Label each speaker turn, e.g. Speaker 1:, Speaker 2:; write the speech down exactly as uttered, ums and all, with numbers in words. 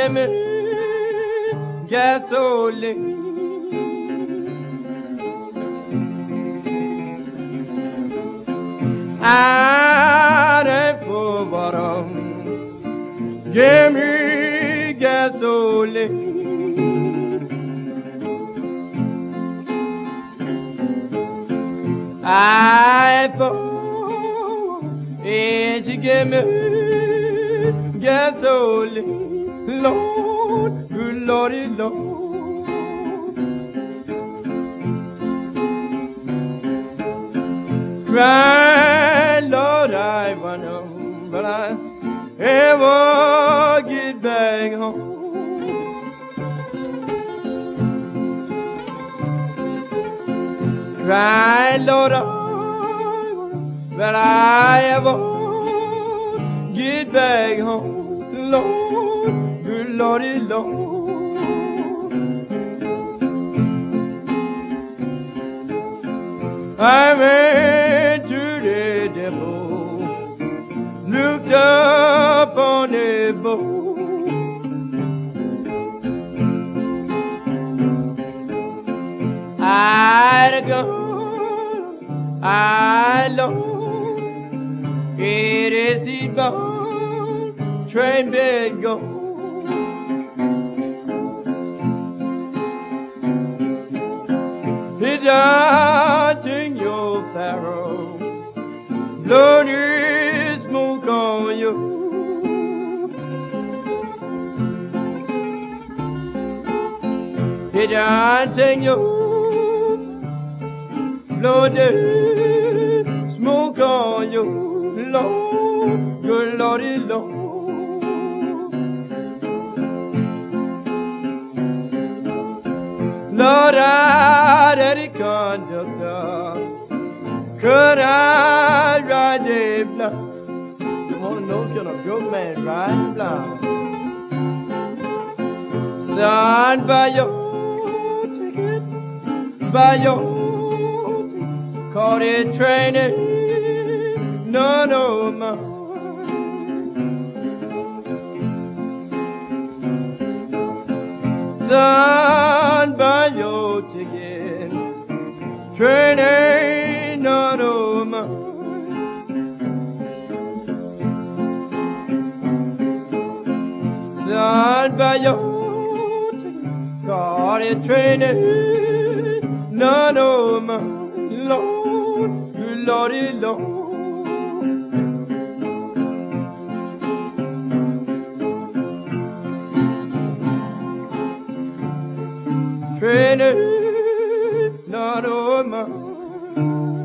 Speaker 1: give me gasoline. Out and for bottom, give me gasoline. I for and you give me gasoline, Lord, good Lordy, Lord. Cry, Lord, I wonder, but I ever get back home. Cry, Lord, I wonder, but I ever get back home. Lord, good Lordy, Lord. I went to the depot, looked up on the boat. I'd gone, I lost, it is the bound, train bed go. It's dodging your barrel, blowing his smoke on you. It's dodging your, blowing the smoke on you, Lord, good Lordy, Lord. Lord, I had a conductor, could I ride a blind? You want to know, can a broke man ride blind? Son, buy your ticket, buy your ticket, caught it training, no, no, ma. Son, buy your ticket, train ain't none of mine. Son, buy your ticket, got it, train ain't none of mine. Lord, good Lordy, Lord. Train it, not on mine.